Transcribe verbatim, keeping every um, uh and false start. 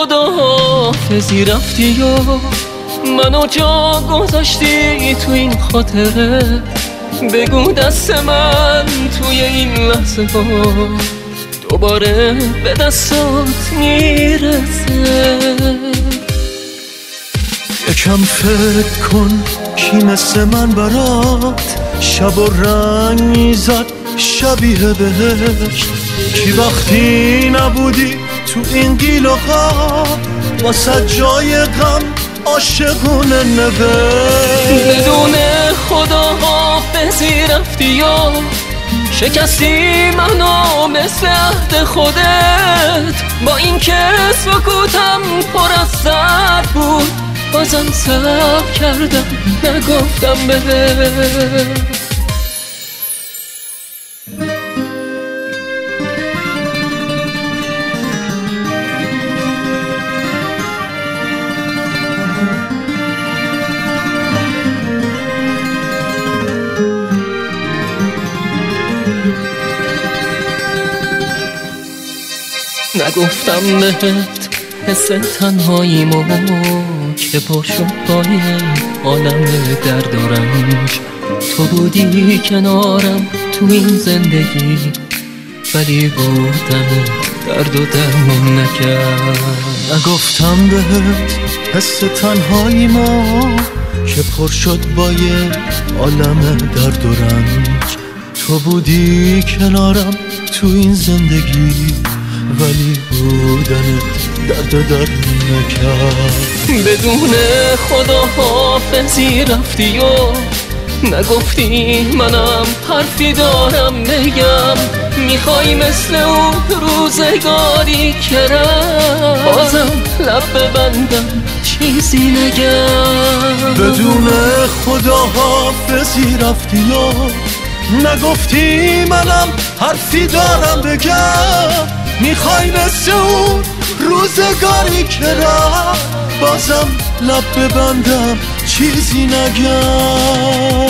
خداحافظی رفتی و منو جا گذاشتی تو این خاطره. بگو دست من توی این لحظه ها دوباره به دستات میرسه. یکم فکر کن کی مثل من برات شب و رنگ میزد شبیه بهشت. کی وقتی نبودی تو این گیل و غم واسه جای غم عاشقونه نوشت. بدون خداحافظی رفتی و شکستی منو مثل عهد خودت. با اینکه سکوتم پر از درد بود بازم صبر کردم نگفتم بهت. نگفتم بهت حس تنهاییمو که پر شد با عالم درد و رنج. تو بودی کنارم تو این زندگی ولی بودن درد و درمون نکرد. نگفتم بهت حس تنهاییمو که پر شد با یه عالم درد و رنج. تو بودی کنارم تو این زندگی ولی بودنت درد و درد نکرد. بدون خداحافظی رفتی و نگفتی منم حرفی دارم بگم. میخوای مثل اون روزگاری که رفت بازم لب ببندم چیزی نگم. بدون خداحافظی رفتی و نگفتی منم حرفی دارم بگم. میخوای مثل اون روزگاری که رفت بازم لب ببندم چیزی نگم.